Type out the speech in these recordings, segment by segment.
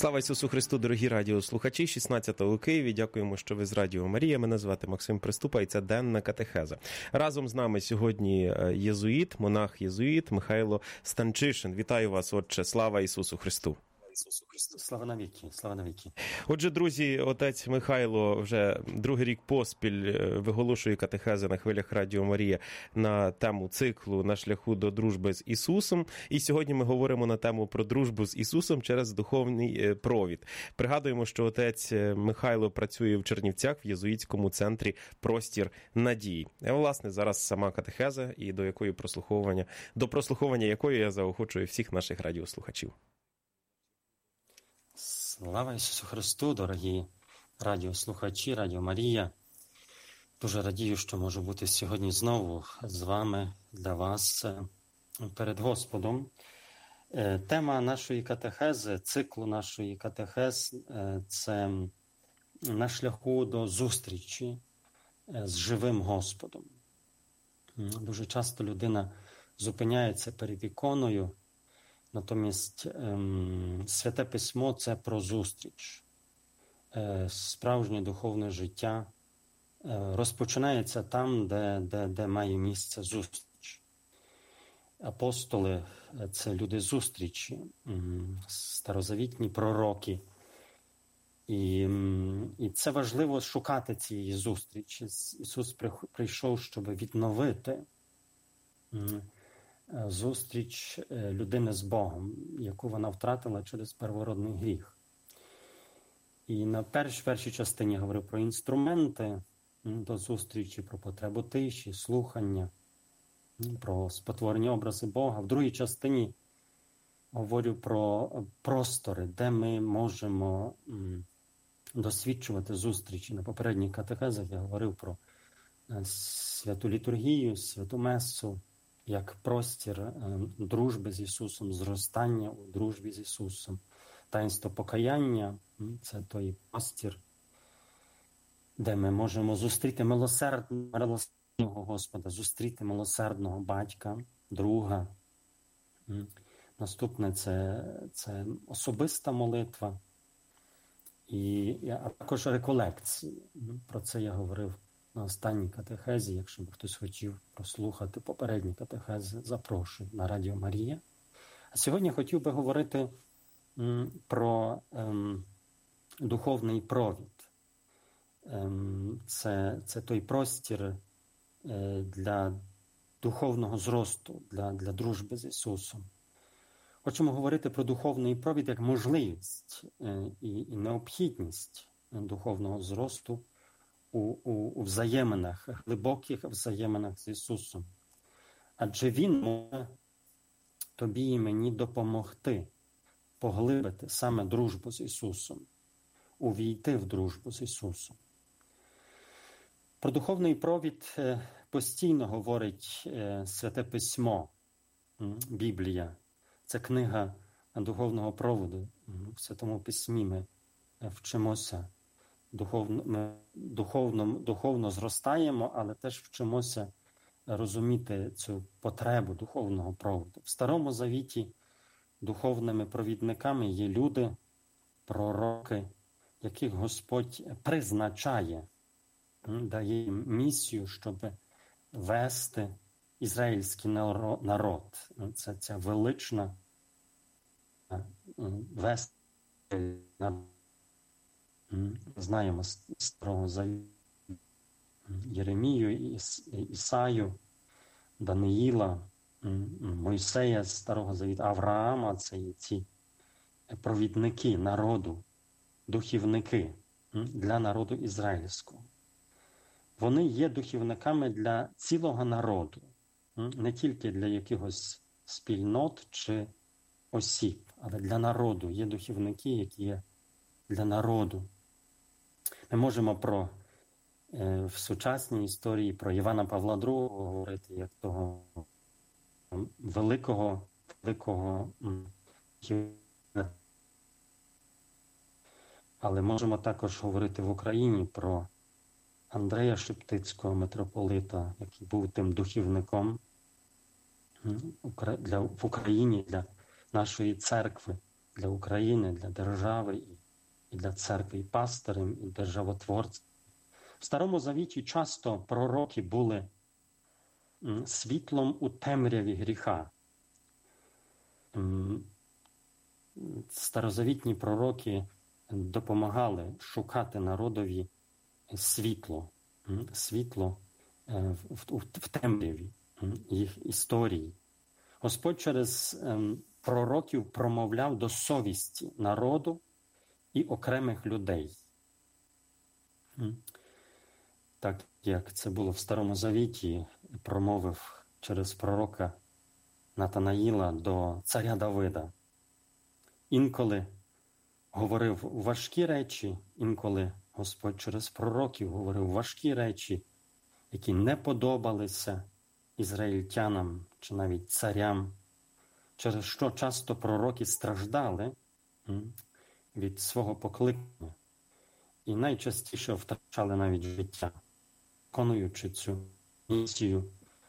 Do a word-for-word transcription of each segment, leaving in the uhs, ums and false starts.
Слава Ісусу Христу, дорогі радіослухачі, шістнадцятого у Києві. Дякуємо, що ви з Радіо Марія. Мене звати Максим Приступа і це денна катехеза. Разом з нами сьогодні єзуїт, монах-єзуїт Михайло Станчишин. Вітаю вас, отче. Слава Ісусу Христу. Ісусу Христу. Слава навіки, слава навіки. Отже, друзі, отець Михайло вже другий рік поспіль виголошує катехези на хвилях Радіо Марія на тему циклу «На шляху до дружби з Ісусом». І сьогодні ми говоримо на тему про дружбу з Ісусом через духовний провід. Пригадуємо, що отець Михайло працює в Чернівцях в єзуїтському центрі «Простір надії». А, власне, зараз сама катехеза, і до якої прослуховування, до прослуховування якої я заохочую всіх наших радіослухачів. Слава Ісусу Христу, дорогі радіослухачі, Радіо Марія. Дуже радію, що можу бути сьогодні знову з вами, для вас, перед Господом. Тема нашої катехези, циклу нашої катехез – це на шляху до зустрічі з живим Господом. Дуже часто людина зупиняється перед іконою, натомість ем, Святе Письмо – це про зустріч. Е, справжнє духовне життя е, розпочинається там, де, де, де має місце зустріч. Апостоли – це люди зустрічі, ем, старозавітні пророки. І, ем, і це важливо шукати цієї зустрічі. Ісус прийшов, щоб відновити ем, зустріч людини з Богом, яку вона втратила через первородний гріх. І на перш, першій частині говорив про інструменти до зустрічі, про потребу тиші, слухання, про спотворені образи Бога. В другій частині говорю про простори, де ми можемо досвідчувати зустрічі. На попередніх катехезах я говорив про святу літургію, святу месу, як простір дружби з Ісусом, зростання у дружбі з Ісусом. Таїнство покаяння – це той простір, де ми можемо зустріти милосердного Господа, зустріти милосердного батька, друга. Наступне – це, це особиста молитва, і, а також реколекції. Про це я говорив на останній катехезі. Якщо б хтось хотів прослухати попередні катехези, запрошую на Радіо Марія. А сьогодні хотів би говорити м, про ем, духовний провід. Ем, це, це той простір е, для духовного зросту, для, для дружби з Ісусом. Хочемо говорити про духовний провід як можливість е, і, і необхідність духовного зросту У, у, у взаєминах, глибоких взаєминах з Ісусом. Адже Він може тобі і мені допомогти поглибити саме дружбу з Ісусом, увійти в дружбу з Ісусом. Про духовний провід постійно говорить Святе Письмо, Біблія. Це книга духовного проводу. В Святому Письмі ми вчимося. Духовно, ми духовно, духовно зростаємо, але теж вчимося розуміти цю потребу духовного проводу. В Старому Завіті духовними провідниками є люди, пророки, яких Господь призначає, дає їм місію, щоб вести ізраїльський народ. Це ця велична вести народ. Знаємо з Старого Завіту Єремію, Ісаю, Даниїла, Мойсея з Старого Завіту, Авраама. Це є ці провідники народу, духівники для народу ізраїльського. Вони є духівниками для цілого народу, не тільки для якихось спільнот чи осіб, але для народу. Є духівники, які є для народу. Ми можемо про е, в сучасній історії про Івана Павла другого говорити як того великого, великого, але можемо також говорити в Україні про Андрея Шептицького, митрополита, який був тим духівником для, в Україні для нашої церкви для України, для держави, і для церкви, і пастирем, і державотворцем. В Старому Завіті часто пророки були світлом у темряві гріха. Старозавітні пророки допомагали шукати народові світло, світло в темряві їх історії. Господь через пророків промовляв до совісті народу і окремих людей. Так, як це було в Старому Завіті, промовив через пророка Натанаїла до царя Давида. Інколи говорив важкі речі, інколи Господь через пророків говорив важкі речі, які не подобалися ізраїльтянам чи навіть царям, через що часто пророки страждали від свого покликання і найчастіше втрачали навіть життя, виконуючи цю місію.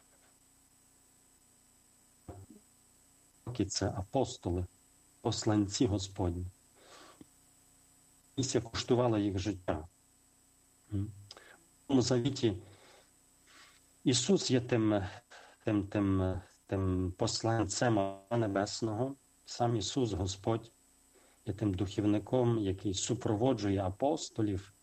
Це апостоли, посланці Господні. Місія коштувала їх життя. В Новому Завіті Ісус є тим, тим, тим, тим посланцем Небесного. Сам Ісус, Господь, є тим духівником, який супроводжує апостолів.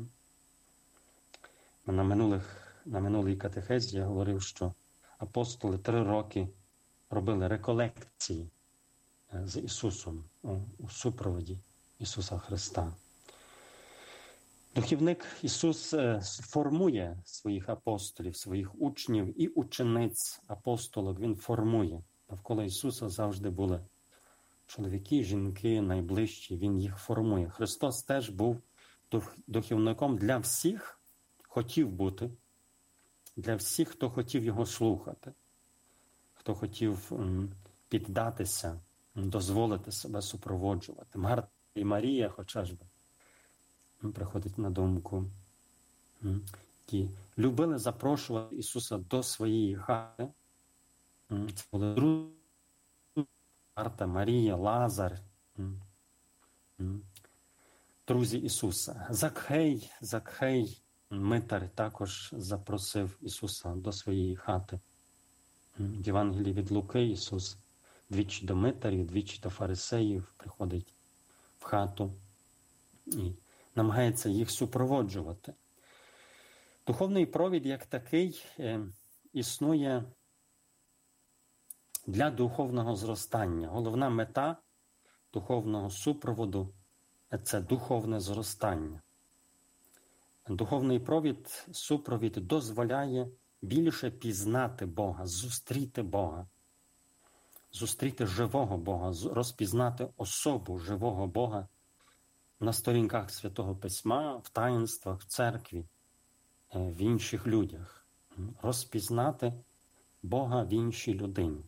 На, минулих, на минулій катехезі я говорив, що апостоли три роки робили реколекції з Ісусом у, у супроводі Ісуса Христа. Духівник Ісус формує своїх апостолів, своїх учнів і учениць апостолок. Він формує. Навколо Ісуса завжди були чоловіки, жінки, найближчі. Він їх формує. Христос теж був духівником для всіх, хотів бути, для всіх, хто хотів Його слухати, хто хотів піддатися, дозволити себе супроводжувати. Марта і Марія, хоча ж би, приходить на думку, які любили запрошувати Ісуса до своєї хати. Це були друзі Марта, Марія, Лазар, друзі Ісуса. Закхей, Закхей, митар, також запросив Ісуса до своєї хати. В Євангелії від Луки Ісус двічі до митарів, двічі до фарисеїв приходить в хату і намагається їх супроводжувати. Духовний провід як такий е, існує для духовного зростання. Головна мета духовного супроводу – це духовне зростання. Духовний провід, супровід дозволяє більше пізнати Бога, зустріти Бога, зустріти живого Бога, розпізнати особу живого Бога на сторінках Святого Письма, в таїнствах, в церкві, в інших людях. Розпізнати Бога в іншій людині.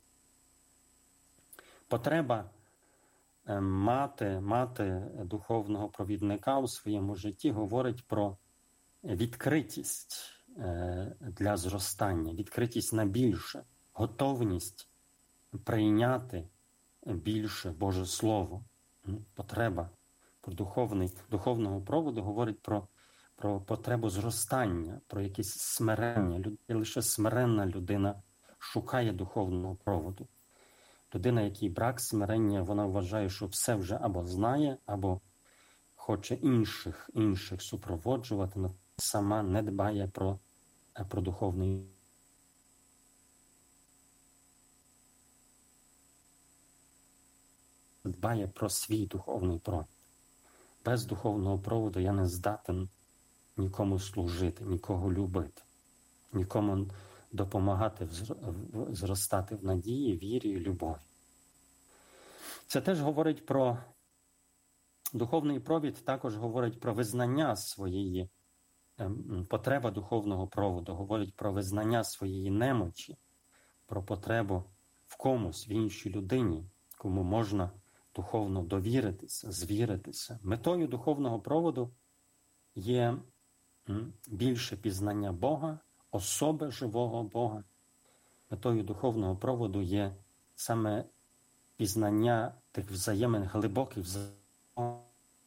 Потреба мати, мати духовного провідника у своєму житті говорить про відкритість для зростання, відкритість на більше, готовність прийняти більше Боже Слово. Потреба про духовний, духовного проводу говорить про, про потребу зростання, про якесь смирення. Лише смиренна людина шукає духовного проводу. Людина, якій брак смирення, вона вважає, що все вже або знає, або хоче інших, інших супроводжувати, але сама не дбає про, про духовний. Дбає про свій духовний провід. Без духовного проводу я не здатен нікому служити, нікого любити, нікому допомагати зростати в надії, вірі і любові. Це теж говорить про духовний провід, також говорить про визнання своєї потреби духовного проводу, говорить про визнання своєї немочі, про потребу в комусь, в іншій людині, кому можна духовно довіритися, звіритися. Метою духовного проводу є більше пізнання Бога, особи живого Бога. Метою духовного проводу є саме пізнання тих взаємин, глибоких взаємин.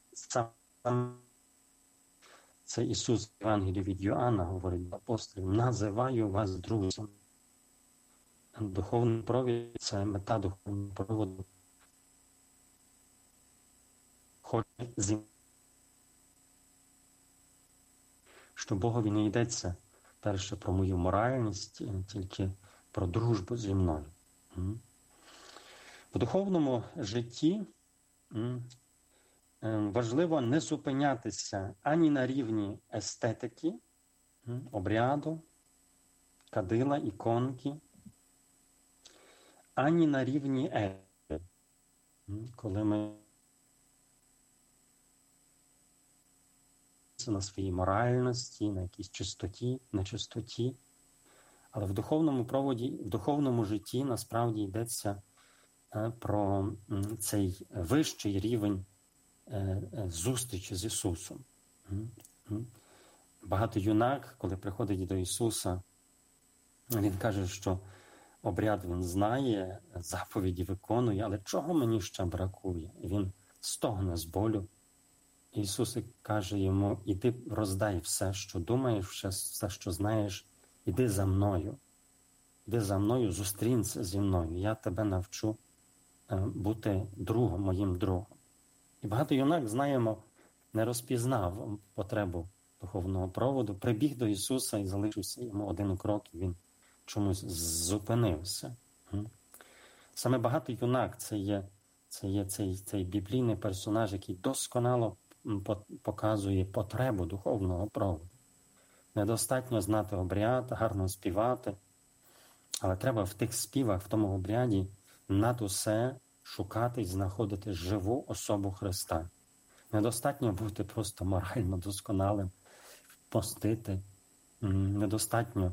Це Ісус в Євангелії від Йоанна говорить до апостолів: називаю вас друзями. Духовний провід – це мета духовного проводу. Хоче зі що Богові не йдеться перше про мою моральність, тільки про дружбу зі мною. В духовному житті важливо не зупинятися ані на рівні естетики, обряду, кадила, іконки, ані на рівні етики. Коли ми на своїй моральності, на якійсь чистоті, нечистоті. Але в духовному проводі, в духовному житті насправді йдеться про цей вищий рівень зустрічі з Ісусом. Багато юнак, коли приходить до Ісуса, він каже, що обряд він знає, заповіді виконує, але чого мені ще бракує? І він стогне з болю. Ісус каже йому: іди роздай все, що думаєш, все, що знаєш, іди за мною. Іди за мною, зустрінься зі мною. Я тебе навчу бути другом, моїм другом. І багато юнак, знаємо, не розпізнав потребу духовного проводу, прибіг до Ісуса і залишився йому один крок, і він чомусь зупинився. Саме багато юнак – це є, це є цей, цей біблійний персонаж, який досконало показує потребу духовного проводу. Недостатньо знати обряд, гарно співати, але треба в тих співах, в тому обряді над усе шукати і знаходити живу особу Христа. Недостатньо бути просто морально досконалим, постити. Недостатньо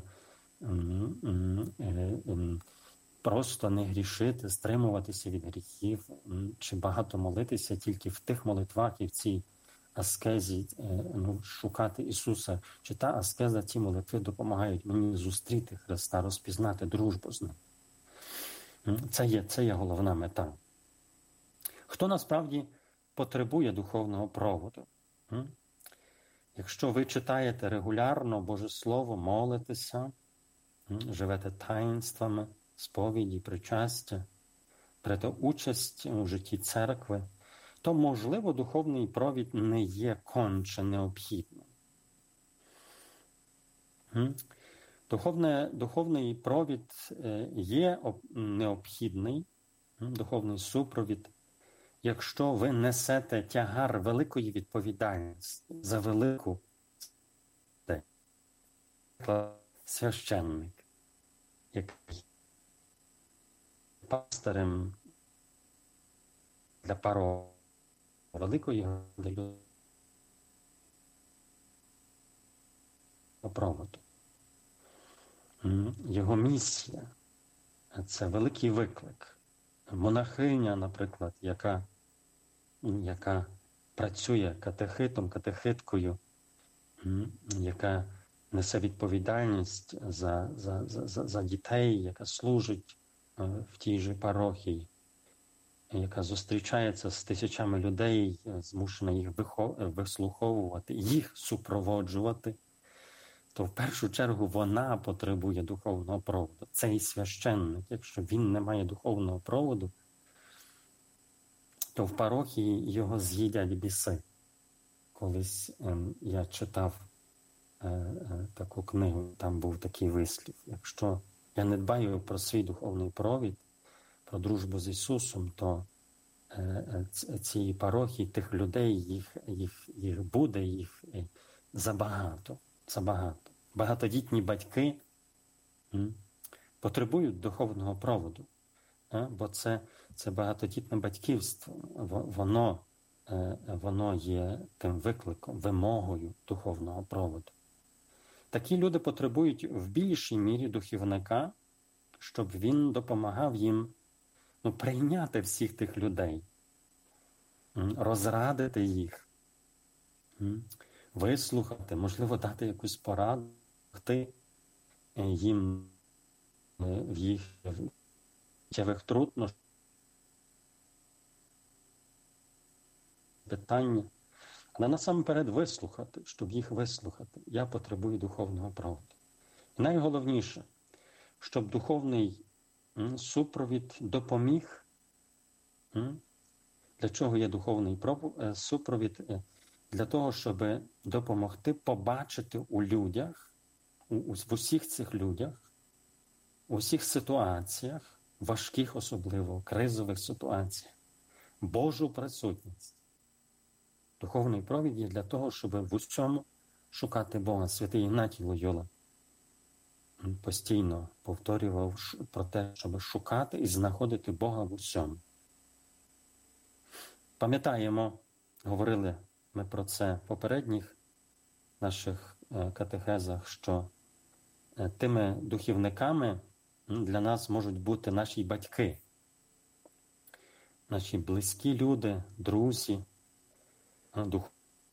просто не грішити, стримуватися від гріхів, чи багато молитися тільки в тих молитвах і в цій аскезі, ну, шукати Ісуса. Чи та аскеза, ті молитви допомагають мені зустріти Христа, розпізнати дружбу з Ним. Це є, це є головна мета. Хто насправді потребує духовного проводу? Якщо ви читаєте регулярно Боже Слово, молитеся, живете таїнствами, сповіді, причастя, берете участь у житті церкви, то, можливо, духовний провід не є конче необхідним. Духовне, духовний провід є необхідний, духовний супровід, якщо ви несете тягар великої відповідальності за велику священник, який пастирем для пару великої проводу. Його місія – це великий виклик. Монахиня, наприклад, яка, яка працює катехитом, катехиткою, яка несе відповідальність за, за, за, за дітей, яка служить в тій же парохії, яка зустрічається з тисячами людей, змушена їх вислуховувати, їх супроводжувати, то в першу чергу вона потребує духовного проводу. Цей священник, якщо він не має духовного проводу, то в парохії його з'їдять біси. Колись ем, я читав е, е, таку книгу, там був такий вислів: якщо я не дбаю про свій духовний провід, про дружбу з Ісусом, то е, е, цієї парохії, тих людей, їх, їх, їх буде, їх е, забагато. Забагато. Багатодітні батьки м, потребують духовного проводу, а? Бо це, це багатодітне батьківство, воно, е, воно є тим викликом, вимогою духовного проводу. Такі люди потребують в більшій мірі духівника, щоб він допомагав їм, ну, прийняти всіх тих людей, м, розрадити їх, м, вислухати, можливо, дати якусь пораду їм в їх життєвих труднощах, питання, але насамперед вислухати, щоб їх вислухати. Я потребую духовного проводу. І найголовніше, щоб духовний м, супровід допоміг. М? Для чого є духовний супровід? Для того, щоб допомогти побачити у людях, у, в усіх цих людях, у всіх ситуаціях, важких особливо, кризових ситуаціях, Божу присутність. Духовний провід є для того, щоб в усьому шукати Бога. Святий Ігнатій Лойола постійно повторював про те, щоб шукати і знаходити Бога в усьому. Пам'ятаємо, говорили ми про це в попередніх наших катехезах, що тими духівниками для нас можуть бути наші батьки, наші близькі люди, друзі, дух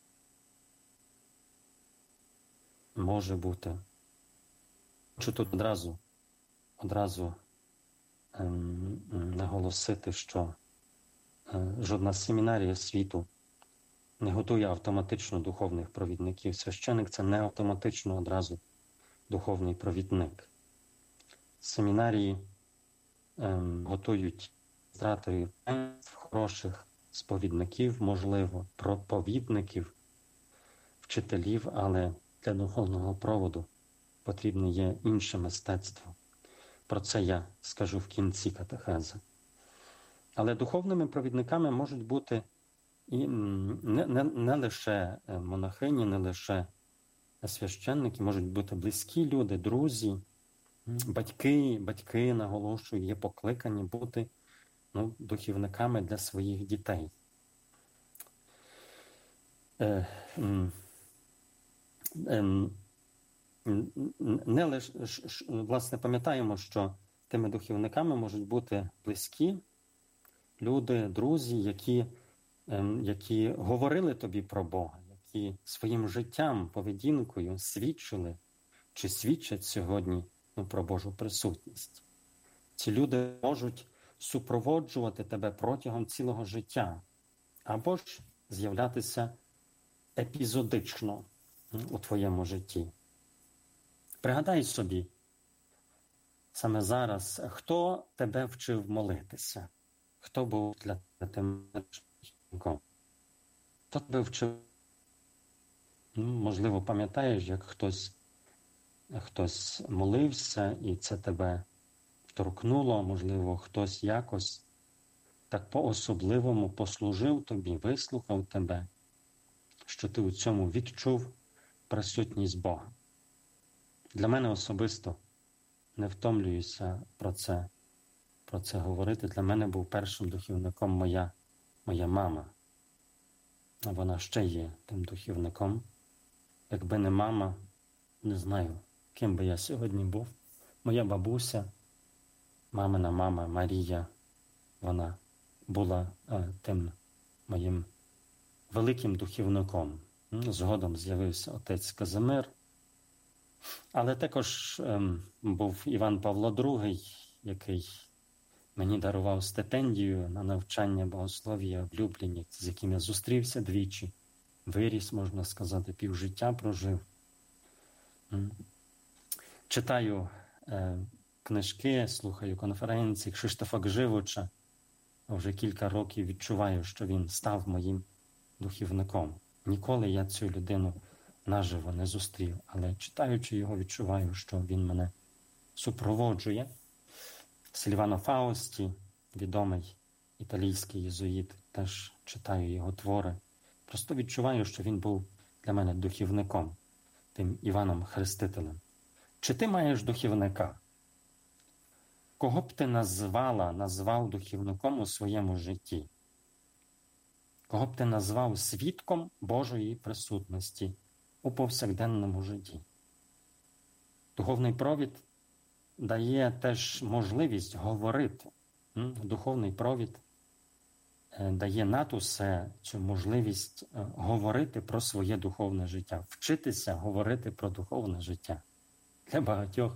може бути. Хочу тут одразу, одразу ем, наголосити, що е, жодна семінарія світу не готує автоматично духовних провідників. Священик – це не автоматично одразу духовний провідник. Семінарії ем, готують адміністраторів, хороших сповідників, можливо, проповідників, вчителів, але для духовного проводу потрібне є інше мистецтво. Про це я скажу в кінці катехези. Але духовними провідниками можуть бути і не, не, не лише монахині, не лише священники, можуть бути близькі люди, друзі, батьки, батьки, наголошую, є покликані бути ну, духівниками для своїх дітей. Е, е, е, Не лише, власне, пам'ятаємо, що тими духівниками можуть бути близькі люди, друзі, які, які говорили тобі про Бога, які своїм життям, поведінкою свідчили чи свідчать сьогодні ну, про Божу присутність. Ці люди можуть супроводжувати тебе протягом цілого життя або ж з'являтися епізодично у твоєму житті. Пригадай собі, саме зараз, хто тебе вчив молитися? Хто був для тебе учеником? Хто тебе вчив? Ну, можливо, пам'ятаєш, як хтось, хтось молився, і це тебе вторкнуло, можливо, хтось якось так по-особливому послужив тобі, вислухав тебе, що ти у цьому відчув присутність Бога. Для мене особисто, не втомлююся про це, про це говорити. Для мене був першим духівником моя, моя мама. А вона ще є тим духівником. Якби не мама, не знаю, ким би я сьогодні був. Моя бабуся, мамина мама Марія, вона була е, тим моїм великим духівником. Згодом з'явився отець Казимир. Але також ем, був Іван Павло другий, який мені дарував стипендію на навчання богослов'я в Любліні, з яким я зустрівся двічі, виріс, можна сказати, півжиття прожив. М. Читаю е, книжки, слухаю конференції Кшиштофа Гживоча. Вже кілька років відчуваю, що він став моїм духівником. Ніколи я цю людину наживо не зустрів, але читаючи його, відчуваю, що він мене супроводжує. Сильвано Фаусті, відомий італійський єзуїт, теж читаю його твори. Просто відчуваю, що він був для мене духівником, тим Іваном Хрестителем. Чи ти маєш духівника? Кого б ти назвала, назвав духівником у своєму житті? Кого б ти назвав свідком Божої присутності у повсякденному житті? Духовний провід дає теж можливість говорити. Духовний провід дає над усе цю можливість говорити про своє духовне життя, вчитися говорити про духовне життя. Для багатьох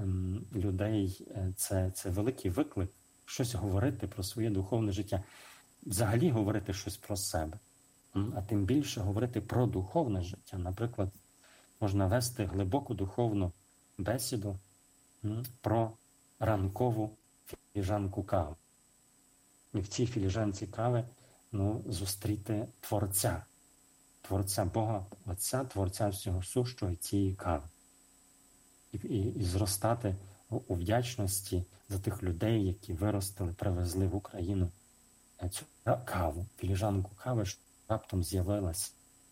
людей це, це великий виклик щось говорити про своє духовне життя. взагалі говорити щось про себе, а тим більше говорити про духовне життя. Наприклад, можна вести глибоку духовну бесіду про ранкову філіжанку кави. І в цій філіжанці кави ну, зустріти Творця, Творця Бога, Отця, Творця всього сущого і цієї кави. І, і, і зростати у вдячності за тих людей, які виростили, привезли в Україну цю каву, філіжанку кави, що раптом з'явилась.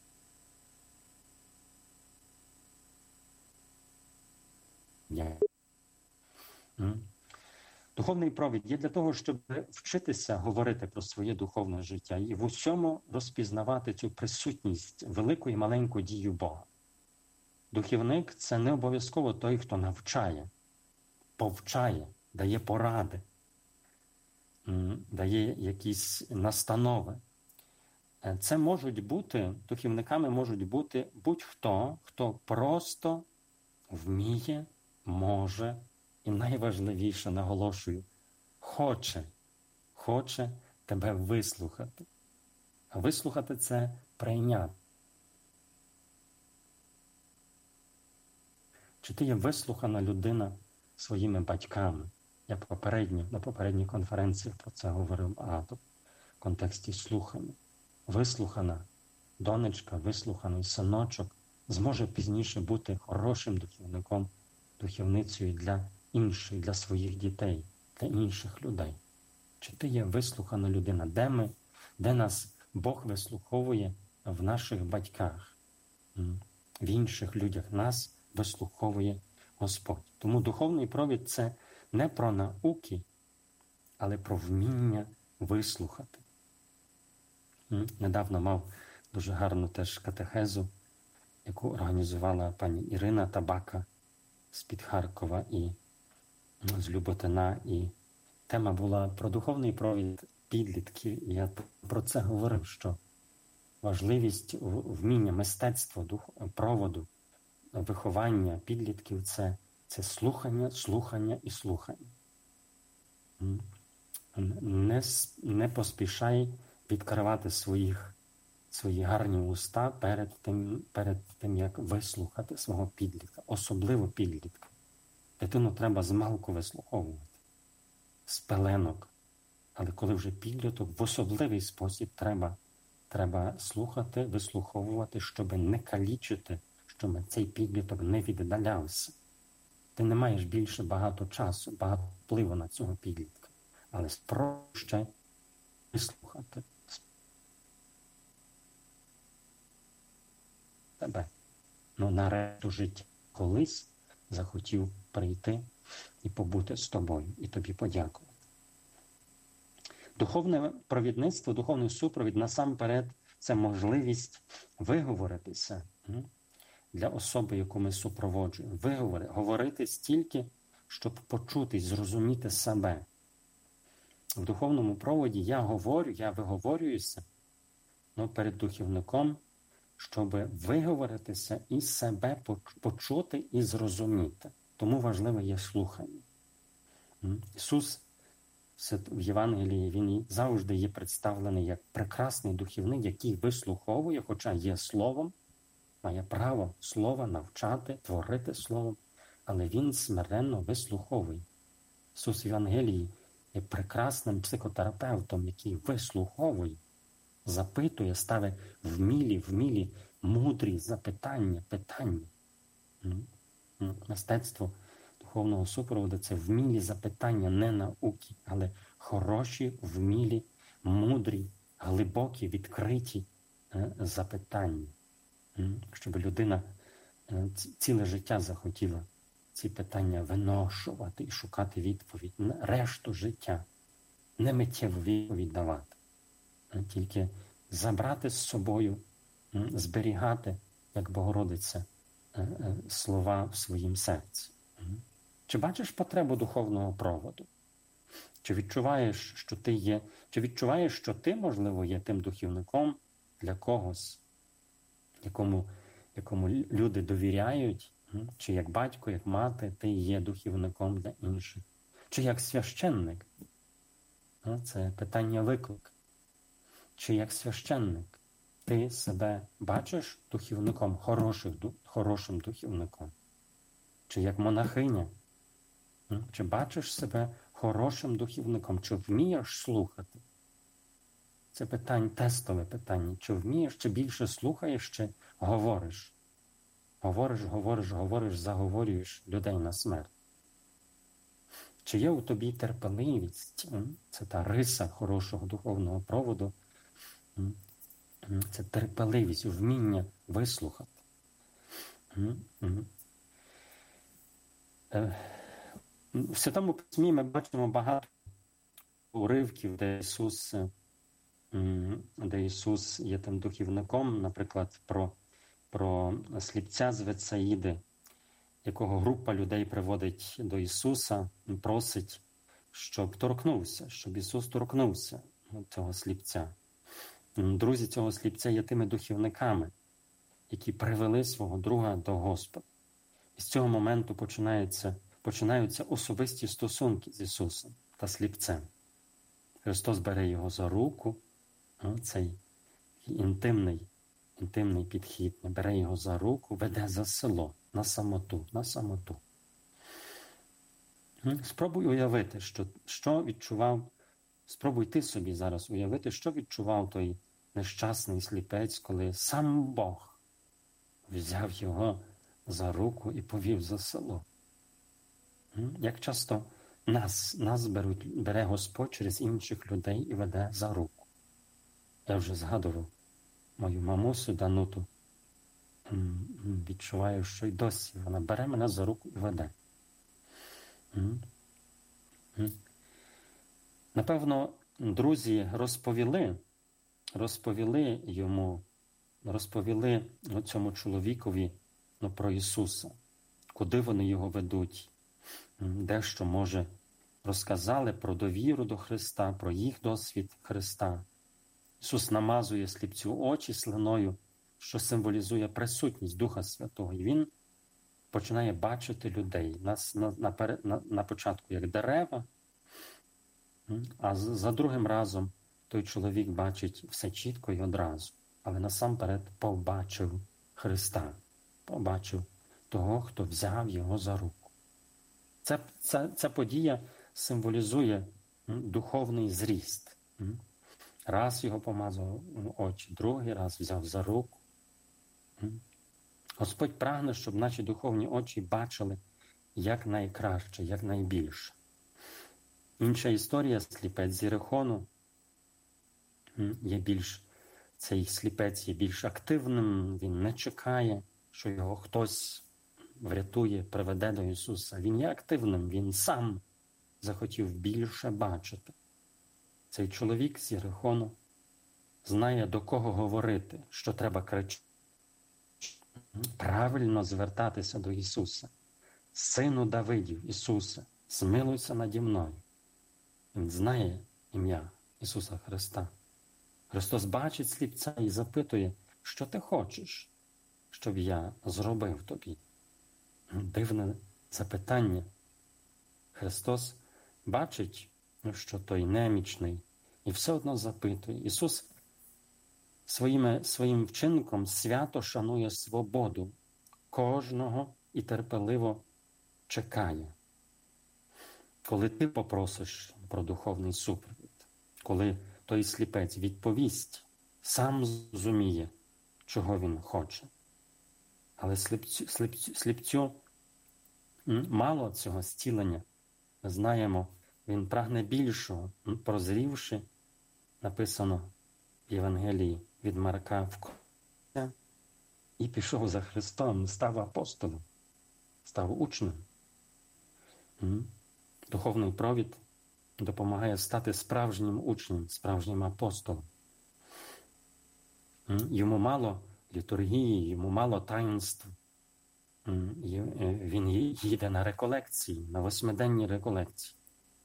Духовний провід є для того, щоб вчитися говорити про своє духовне життя і в усьому розпізнавати цю присутність, велику і маленьку дію Бога. Духівник – це не обов'язково той, хто навчає, повчає, дає поради, дає якісь настанови. Це можуть бути, духівниками можуть бути будь-хто, хто просто вміє, може і найважливіше, наголошую, хоче, хоче тебе вислухати. А вислухати – це прийняти. Чи ти є вислухана людина своїми батьками? Я попередньо, на попередній конференції про це говорив багато в контексті слухання. Вислухана донечка, вислуханий синочок зможе пізніше бути хорошим духівником, духівницею для інших, для своїх дітей, для інших людей. Чи ти є вислухана людина? Де ми, де нас Бог вислуховує в наших батьках, в інших людях нас вислуховує Господь. Тому духовний провід – це не про науки, але про вміння вислухати. Недавно мав дуже гарну теж катехезу, яку організувала пані Ірина Табака з-під Харкова і з Люботина. І тема була про духовний провід підлітків. І я про це говорив, що важливість вміння, мистецтво проводу, виховання підлітків – це, це слухання, слухання і слухання. Не, не поспішай відкривати своїх, свої гарні уста перед тим, перед тим, як вислухати свого підлітка, особливо підлітка. Дитину треба змалку вислуховувати, з пеленок. Але коли вже підліток, в особливий спосіб треба, треба слухати, вислуховувати, щоб не калічити, щоб цей підліток не віддалявся. Ти не маєш більше багато часу, багато впливу на цього підлітка. Але спроще вислухати тебе. Ну, на решту життя колись захотів прийти і побути з тобою, і тобі подякувати. Духовне провідництво, духовний супровід, насамперед, це можливість виговоритися для особи, яку ми супроводжуємо. Виговорити, говорити стільки, щоб почути, зрозуміти себе. В духовному проводі я говорю, я виговорююся ну, перед духівником, щоб виговоритися і себе почути і зрозуміти. Тому важливе є слухання. Ісус в Євангелії, Він завжди є представлений як прекрасний духівник, який вислуховує, хоча є словом, має право слова навчати, творити словом, але Він смиренно вислуховує. Ісус в Євангелії є прекрасним психотерапевтом, який вислуховує, запитує, ставить вмілі, вмілі, мудрі запитання, питання. Мистецтво духовного супроводу – це вмілі запитання, не науки, але хороші, вмілі, мудрі, глибокі, відкриті запитання. Щоб людина ціле життя захотіла ці питання виношувати і шукати відповідь на решту життя. Не миттєво відповідь давати, а тільки забрати з собою, зберігати, як Богородиця, слова в своїм серці. Чи бачиш потребу духовного проводу? Чи відчуваєш, що ти є, чи відчуваєш, що ти, можливо, є тим духівником для когось, якому, якому люди довіряють, чи як батько, як мати, ти є духівником для інших? Чи як священник? Це питання виклик. чи як священник ти себе бачиш духівником, хорошим, хорошим духівником? Чи як монахиня? Чи бачиш себе хорошим духівником? Чи вмієш слухати? Це питання, тестове питання. Чи вмієш, чи більше слухаєш, чи говориш? Говориш, говориш, говориш, заговорюєш людей на смерть. Чи є у тобі терпеливість? Це та риса хорошого духовного проводу. Це терпеливість, вміння вислухати. В Святому Письмі ми бачимо багато уривків, де Ісус, де Ісус є тим духівником, наприклад, про, про сліпця з Вецаїди, якого група людей приводить до Ісуса, просить, щоб торкнувся, щоб Ісус торкнувся цього сліпця. Друзі цього сліпця є тими духівниками, які привели свого друга до Господа. І з цього моменту починаються, починаються особисті стосунки з Ісусом та сліпцем. Христос бере його за руку, цей інтимний, інтимний підхід, бере його за руку, веде за село, на самоту, на самоту. Спробуй уявити, що, що відчував, спробуй ти собі зараз уявити, що відчував той нещасний сліпець, коли сам Бог взяв його за руку і повів за село. Як часто нас, нас беруть, бере Господь через інших людей і веде за руку. Я вже згадував мою мамусю Дануту. Відчуваю, що й досі вона бере мене за руку і веде. Напевно, друзі розповіли, розповіли йому, розповіли цьому чоловікові ну, про Ісуса, куди вони його ведуть, дещо, може, розказали про довіру до Христа, про їх досвід Христа. Ісус намазує сліпцю очі слиною, що символізує присутність Духа Святого. І Він починає бачити людей на, на, на, на початку як дерева, а за другим разом той чоловік бачить все чітко і одразу. Але насамперед побачив Христа, побачив того, хто взяв його за руку. Ця, ця, ця подія символізує духовний зріст. Раз його помазав очі, другий раз взяв за руку. Господь прагне, щоб наші духовні очі бачили як найкраще, як найбільше. Інша історія, сліпець з Єрихону, є більш, цей сліпець є більш активним, він не чекає, що його хтось врятує, приведе до Ісуса. Він є активним, він сам захотів більше бачити. Цей чоловік з Єрихону знає, до кого говорити, що треба кричати. Правильно звертатися до Ісуса. Сину Давидів, Ісусе, змилуйся наді мною. Він знає ім'я Ісуса Христа. Христос бачить сліпця і запитує, що ти хочеш, щоб я зробив тобі. Дивне запитання. Христос бачить, що той немічний, і все одно запитує. Ісус своїм, своїм вчинком свято шанує свободу кожного і терпеливо чекає. Коли ти попросиш про духовний супровід, коли той сліпець відповість, сам зрозуміє, чого він хоче. Але сліпцю, сліпцю, сліпцю мало цього зцілення. Ми знаємо, він прагне більшого. Прозрівши, написано в Євангелії від Марка, в і пішов за Христом, став апостолом, став учнем. Духовний провід допомагає стати справжнім учнем, справжнім апостолом. Йому мало літургії, йому мало таїнств. Він їде на реколекції, на восьмиденні реколекції.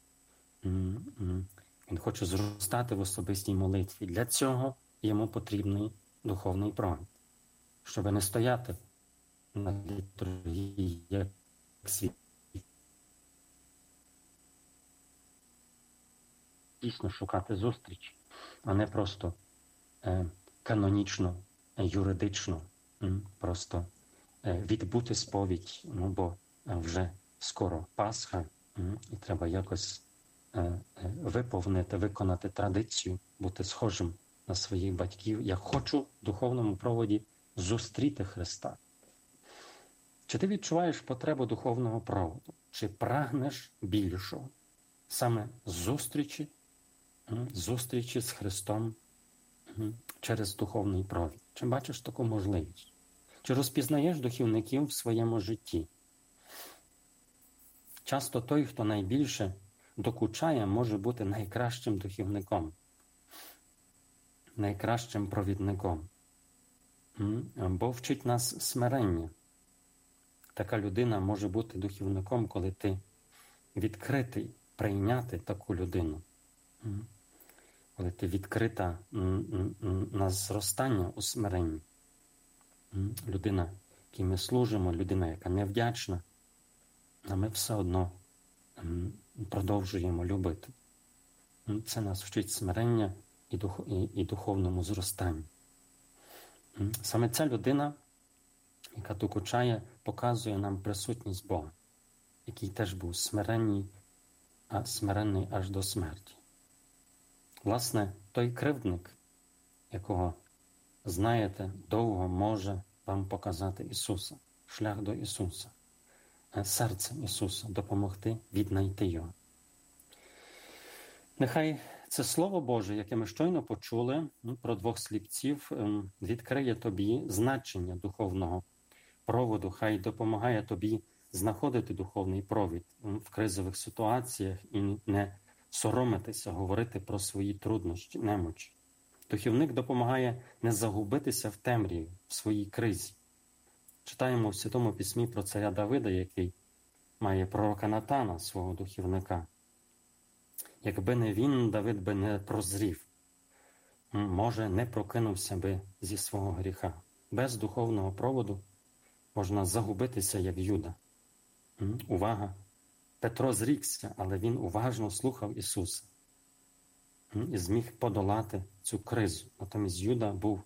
Він хоче зростати в особистій молитві. Для цього йому потрібний духовний провід, щоб не стояти на літургії, як світ. Дійсно шукати зустріч, а не просто канонічно, юридично просто відбути сповідь, ну бо вже скоро Пасха, і треба якось виповнити, виконати традицію, бути схожим на своїх батьків. Я хочу в духовному проводі зустріти Христа. Чи ти відчуваєш потребу духовного проводу? Чи прагнеш більшого? Саме зустрічі, зустрічі з Христом через духовний провід. Чи бачиш таку можливість? Чи розпізнаєш духовників в своєму житті? Часто той, хто найбільше докучає, може бути найкращим духовником, найкращим провідником. Бо вчить нас смирення. Така людина може бути духовником, коли ти відкритий прийняти таку людину. Коли ти відкрита на зростання у смиренні. Людина, якій ми служимо, людина, яка невдячна, а ми все одно продовжуємо любити. Це нас вчить смирення і, дух, і, і духовному зростанню. Саме ця людина, яка докучає, показує нам присутність Бога, який теж був смиренний, а смиренний аж до смерті. Власне, той кривдник, якого знаєте, довго може вам показати Ісуса, шлях до Ісуса, серцем Ісуса, допомогти віднайти Його. Нехай це Слово Боже, яке ми щойно почули про двох сліпців, відкриє тобі значення духовного проводу, хай допомагає тобі знаходити духовний провід в кризових ситуаціях і не соромитися, говорити про свої труднощі, немочі. Духовник допомагає не загубитися в темряві, в своїй кризі. Читаємо в Святому Письмі про царя Давида, який має пророка Натана, свого духовника. Якби не він, Давид би не прозрів, може, не прокинувся би зі свого гріха. Без духовного проводу можна загубитися, як Юда. Увага! Петро зрікся, але він уважно слухав Ісуса і зміг подолати цю кризу. Натомість Юда був,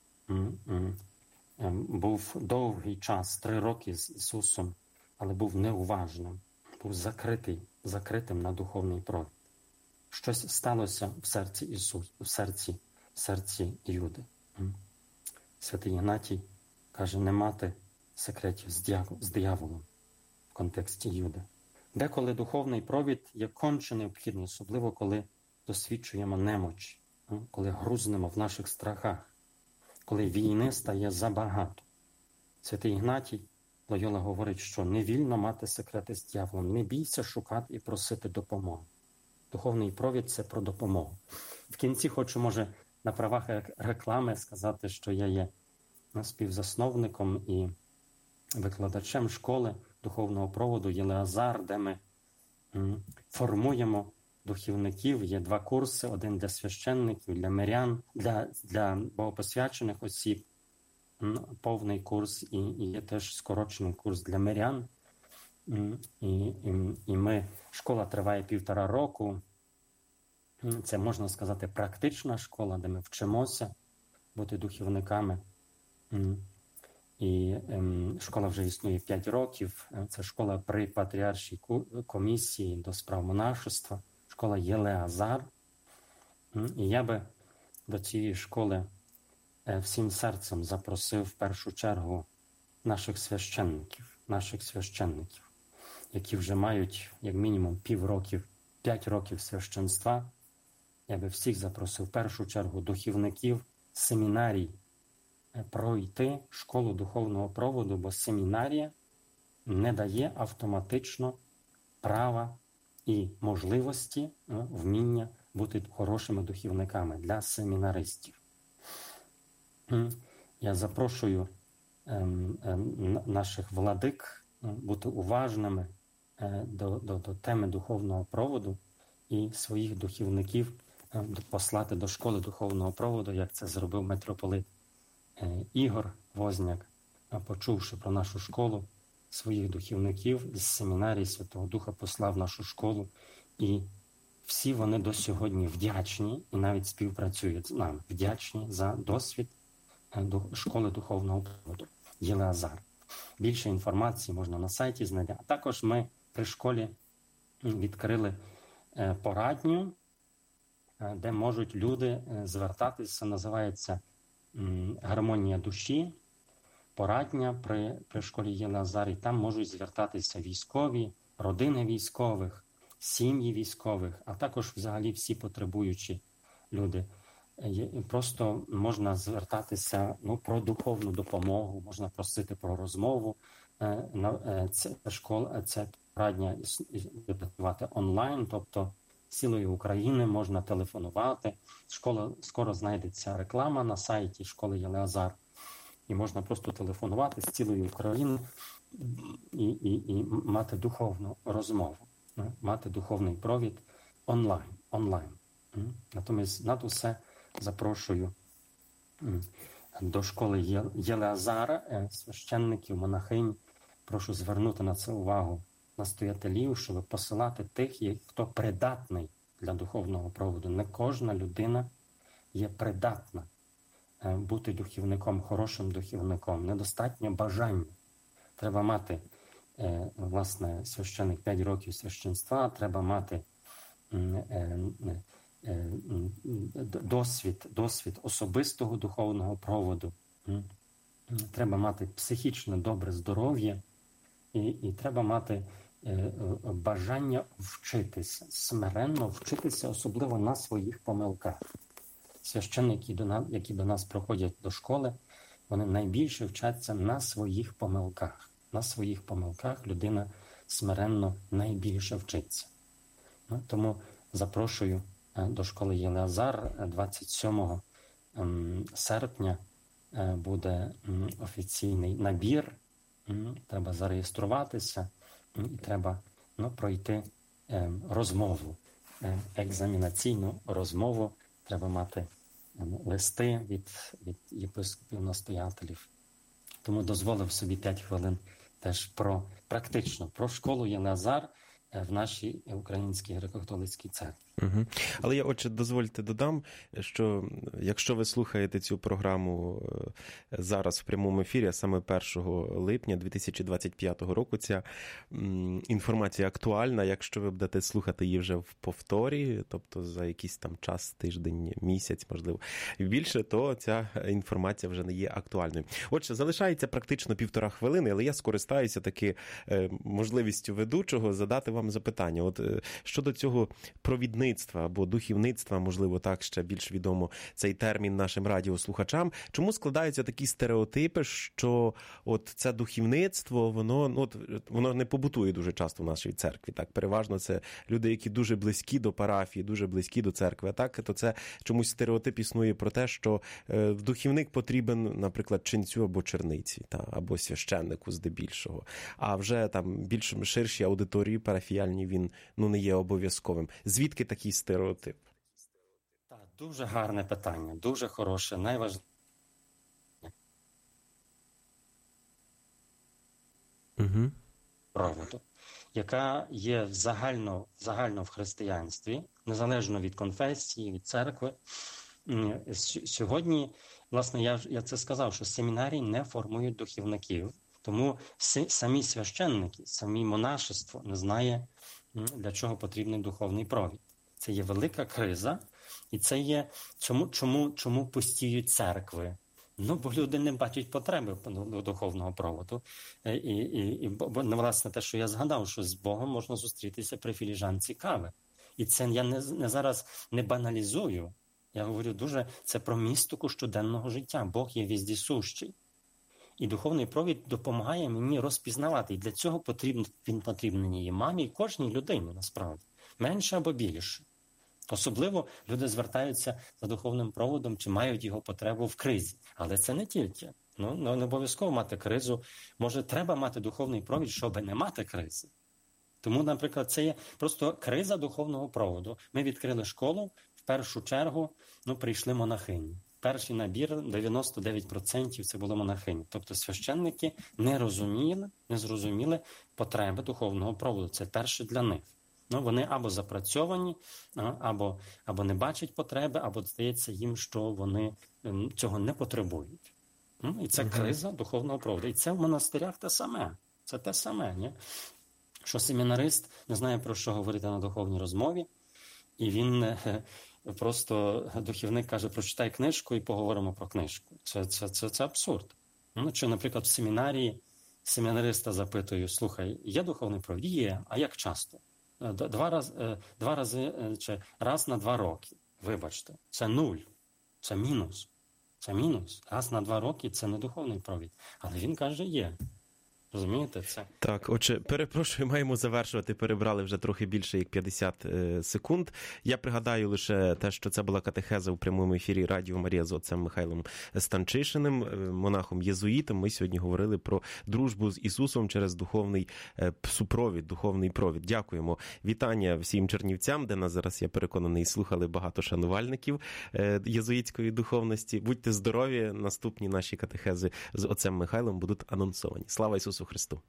був довгий час, три роки з Ісусом, але був неуважним, був закритий, закритим на духовний провід. Щось сталося в серці Ісуса, в серці, в серці Юди. Святий Ігнатій каже, не мати секретів з дияволом в контексті Юди. Деколи духовний провід є конче необхідний, особливо коли досвідчуємо немочі, коли грузнемо в наших страхах, коли війни стає забагато. Святий Ігнатій Лойола говорить, що не вільно мати секрети з дияволом, не бійся шукати і просити допомоги. Духовний провід – це про допомогу. В кінці хочу, може, на правах реклами сказати, що я є співзасновником і викладачем школи духовного проводу Єлеазар, де ми формуємо духовників. Є два курси, один для священників, для мирян, для, для богопосвячених осіб, повний курс, і, і є теж скорочений курс для мирян. І, і, і ми, школа триває півтора року. Це, можна сказати, практична школа, де ми вчимося бути духовниками. І ем, школа вже існує п'ять років. Це школа при Патріаршій комісії до справ монашества, школа Єлеазар. І я би до цієї школи всім серцем запросив в першу чергу наших священників, наших священників, які вже мають як мінімум пів років, п'ять років священства. Я би всіх запросив в першу чергу духовників, семінарій, пройти школу духовного проводу, бо семінарія не дає автоматично права і можливості, вміння бути хорошими духовниками для семінаристів. Я запрошую наших владик бути уважними до, до, до теми духовного проводу і своїх духовників послати до школи духовного проводу, як це зробив митрополит Ігор Возняк, почувши про нашу школу, своїх духовників з семінарії Святого Духа послав в нашу школу, і всі вони до сьогодні вдячні і навіть співпрацюють з нами. Вдячні за досвід школи духовного проводу Єлеазар. Більше інформації можна на сайті знайти. А також ми при школі відкрили порадню, де можуть люди звертатися, називається «Гармонія душі», порадня при, при школі Єлеазар, і там можуть звертатися військові, родини військових, сім'ї військових, а також взагалі всі потребуючі люди. Просто можна звертатися ну, про духовну допомогу, можна просити про розмову. Це школа, це порадня працювати онлайн, тобто з цілої України можна телефонувати. Школа, скоро знайдеться реклама на сайті школи Єлеазар, і можна просто телефонувати з цілої України і, і, і мати духовну розмову, мати духовний провід онлайн. онлайн. Натомість над усе запрошую до школи Єлеазара, священників, монахинь. Прошу звернути на це увагу настоятелів, щоб посилати тих, хто придатний для духовного проводу. Не кожна людина є придатна бути духівником, хорошим духівником. Недостатньо бажання. Треба мати, власне, священик п'ять років священства, треба мати досвід, досвід особистого духовного проводу. Треба мати психічне добре здоров'я і, і треба мати бажання вчитися, смиренно вчитися, особливо на своїх помилках. Священники, які до нас проходять до школи, вони найбільше вчаться на своїх помилках. На своїх помилках людина смиренно найбільше вчиться. Тому запрошую до школи Єлеазар. двадцять сьомого серпня буде офіційний набір. Треба зареєструватися і треба ну, пройти розмову, екзамінаційну розмову. Треба мати листи від, від єпископів-настоятелів. Тому дозволив собі п'ять хвилин теж про практично про школу Єлеазар в нашій Українській греко-католицькій церкві. Угу. Але я, отже, дозвольте додам, що якщо ви слухаєте цю програму зараз в прямому ефірі, а саме першого липня дві тисячі двадцять п'ятого року, ця інформація актуальна. Якщо ви будете слухати її вже в повторі, тобто за якийсь там час, тиждень, місяць, можливо, і більше, то ця інформація вже не є актуальною. Отже, залишається практично півтора хвилини, але я скористаюся таки можливістю ведучого задати вам запитання. От щодо цього провідництва або духівництва, можливо, так ще більш відомо цей термін нашим радіослухачам. Чому складаються такі стереотипи, що от це духівництво, воно, ну, от, воно не побутує дуже часто в нашій церкві. Так, переважно це люди, які дуже близькі до парафії, дуже близькі до церкви. А так, то це чомусь стереотип існує про те, що е, духівник потрібен, наприклад, ченцю або черниці, та, або священнику здебільшого. А вже там більш ширші аудиторії парафіяльні він ну, не є обов'язковим. Звідки такий стереотип? Так, дуже гарне питання, дуже хороше, найважливіше. Угу. Проводу, яка є загально, загально в християнстві, незалежно від конфесії, від церкви. Сьогодні, власне, я, я це сказав, що семінарії не формують духівників, тому самі священники, самі монашество не знає, для чого потрібний духовний провід. Це є велика криза, і це є, чому, чому, чому пустіють церкви? Ну, бо люди не бачать потреби до духовного проводу. І, і, і бо, власне, те, що я згадав, що з Богом можна зустрітися при філіжанці кави. І це я не, не зараз не баналізую. Я говорю дуже, це про містику щоденного життя. Бог є віздісущий. І духовний провід допомагає мені розпізнавати. І для цього потрібен, він потрібен і мамі, і кожній людині, насправді. Менше або більше. Особливо люди звертаються за духовним проводом, чи мають його потребу в кризі. Але це не тільки. Ну, не обов'язково мати кризу. Може, треба мати духовний провід, щоб не мати кризи. Тому, наприклад, це є просто криза духовного проводу. Ми відкрили школу, в першу чергу, ну, прийшли монахині. Перший набір, дев'яносто дев'ять відсотків це було монахині. Тобто священники не розуміли, не зрозуміли потреби духовного проводу. Це перше для них. Ну, вони або запрацьовані, або, або не бачать потреби, або здається їм, що вони цього не потребують. І це uh-huh. криза духовного проводу. І це в монастирях те саме. Це те саме, ні? Що семінарист не знає, про що говорити на духовній розмові, і він просто, духівник каже, прочитай книжку і поговоримо про книжку. Це, це, це, це абсурд. Ну, чи, наприклад, в семінарії семінариста запитую, слухай, є духовний провід? Є, а як часто? Два, раз, два рази, чи раз на два роки. Вибачте, це нуль, це мінус. Це мінус. Раз на два роки – це не духовний провід. Але він каже, є. Розумієте це? Так, отже, перепрошую, маємо завершувати. Перебрали вже трохи більше як п'ятдесят секунд. Я пригадаю лише те, що це була катехеза у прямому ефірі Радіо Марія з отцем Михайлом Станчишиним, монахом-єзуїтом. Ми сьогодні говорили про дружбу з Ісусом через духовний супровід, духовний провід. Дякуємо. Вітання всім чернівцям, де нас зараз, я переконаний, слухали багато шанувальників єзуїтської духовності. Будьте здорові, наступні наші катехези з отцем Михайлом будуть анонсовані. Слава Ісусу Христу!